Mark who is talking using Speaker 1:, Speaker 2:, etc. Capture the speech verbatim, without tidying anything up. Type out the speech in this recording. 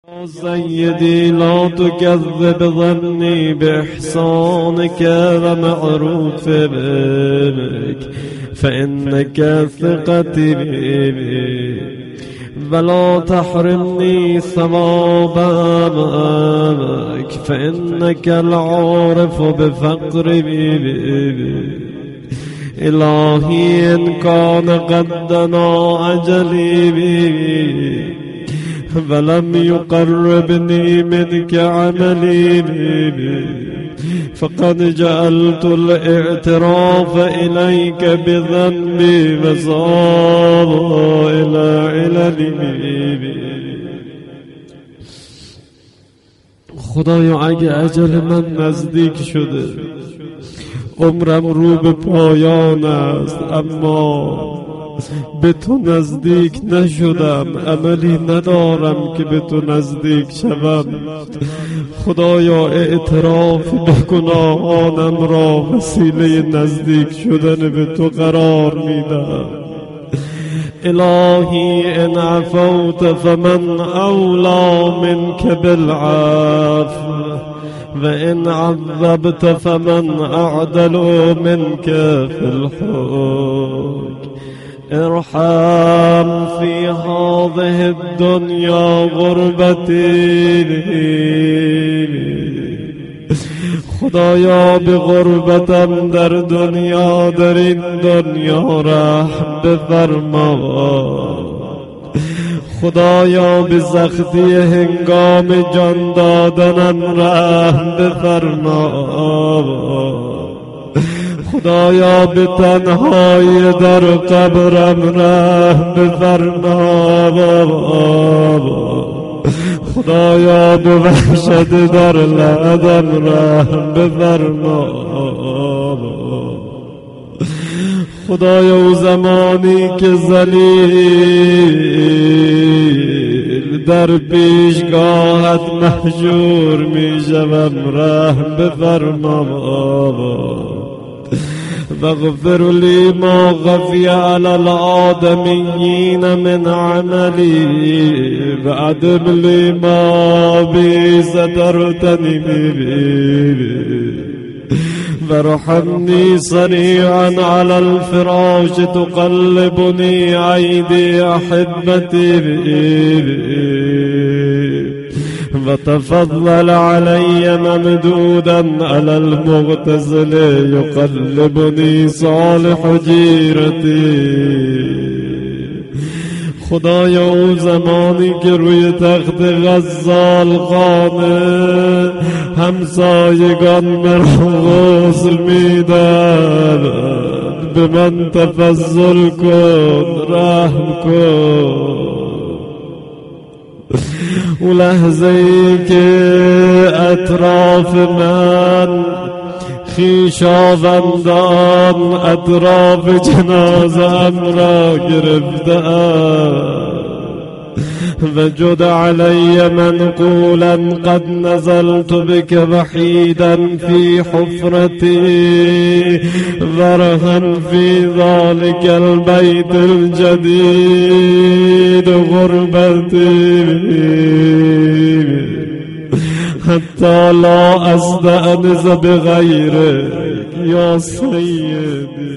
Speaker 1: سيدي لا تكذب ظني بإحسانك ومعروف بك فإنك ثقتي بي ولا تحرمني ثواب أمامك فإنك العارف بفقري بي إلهي إن كان قد دنا أجلي بي فلم يقربني منك عملي بي فقد جعلت الاعتراف إليك بذنبي وصار إلى عللي بی خدایا اگه اجل من نزدیک شده عمرم رو به پایان است اما به تو نزدیک نشدم عملی ندارم که به تو نزدیک شوم خدایا اعتراف به گناهانم را وسیله نزدیک شدن به تو قرار میدم الهی ان عفوت فمن اولی منك بالعفو و ان عذبت فمن اعدل منك في الحكم ارحم في هذه الدنيا غربتي خدایا به غربتم در دنیا در این دنیا رحم بفرما خدایا به سختی هنگام جان دادنم رحم بفرما خدایا به تنهایی در قبرم رحم بفرما خدایا به وحشت در لحدم رحم بفرما خدایا او زمانی که ذلیل در پیشگاهت محجور می شوم رحم بفرما واغفر لي ما خفي على الآدميين من عملي وأدم لي ما بي سترتني به وارحمني صريعا على الفراش تقلبني أيدي أحبتي به وتفضل علي ممدودا على المغتسل يقلبني صالح جيرتي خدایا اون زمانی که روی تخت غزال خانه همسایگان مرا غسل میدن به من تفضل کن رحم کن او لحظه ای که اطراف من خویشاوندان اطراف جنازه‌ام را گرفتند و جد علی منقولا قد نزلت بك وحيدا في حفرتي ورها في ذلك البيت الجديد غربتي حتى لا أستأنس بغيرك يا سيدي